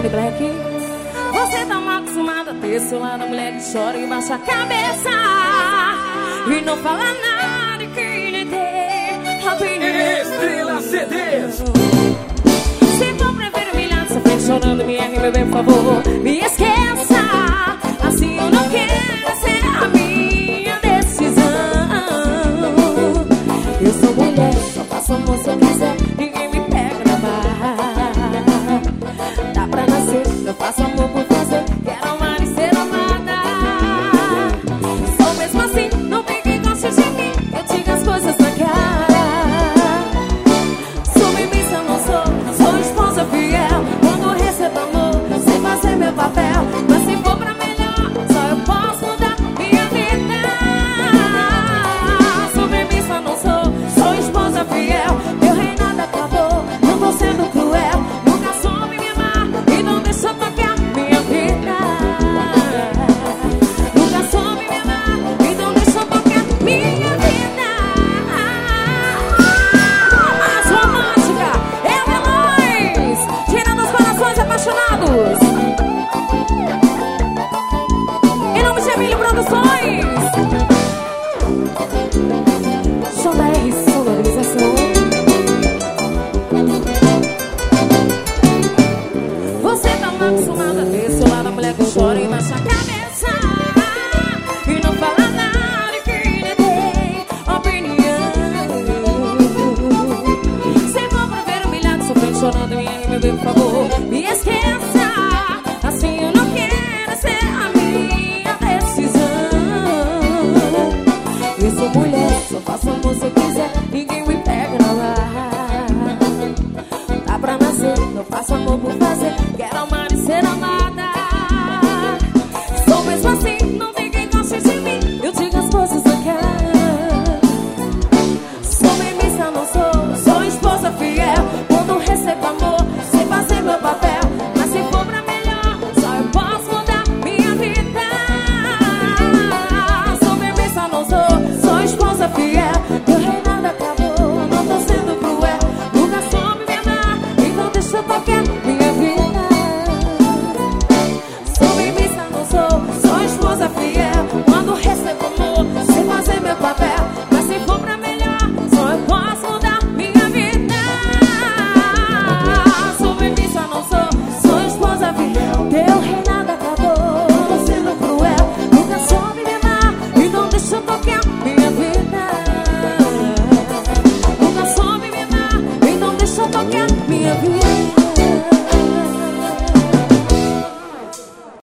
Jack Black. Você tá mal acostumada a ter seu lado, a mulher que chora e baixa a cabeça e não fala nada que lhe dê opinião. Estrela CDs. Se for preferir humilhar, sofrer chorando, me ergue, meu bem, por favor, me esqueça. Assim eu não quero ser a minha decisão. Eu sou mulher, só faço amor se eu quiser, ninguém me pega na barra. Dá pra nascer, eu faço amor por fazer, quero amar e ser amada. Sou mesmo assim, não tem quem goste de mim, eu digo as coisas na cara. Submissa eu não sou esposa fiel. Quando recebo amor, sei fazer meu papel. Mas se for pra melhor, só eu posso mudar minha vida. Submissa eu não sou esposa fiel. Meu reinado acabou, não tô sendo cruel. Nunca soube me amar e não deixou tocar minha vida. Nunca soube me amar e não deixou tocar minha vida. Mais romântica, eu e Luiz, tirando os corações apaixonados. Em nome de Emílio Produções, JR Sonorização. Você tá mal acostumada a ver seu lado, a mulher que chora e baixa a cabeça e não fala nada que lhe dê opinião. Se for pra ver humilhado, sofrendo, chorando, me ergue, meu bem, por favor, me esqueça. Assim eu não quero ser a minha decisão. Eu sou mulher, só faço amor se eu quiser, ninguém me pega na barra. Dá pra nascer, eu faço amor por fazer, quero amar e ser amada.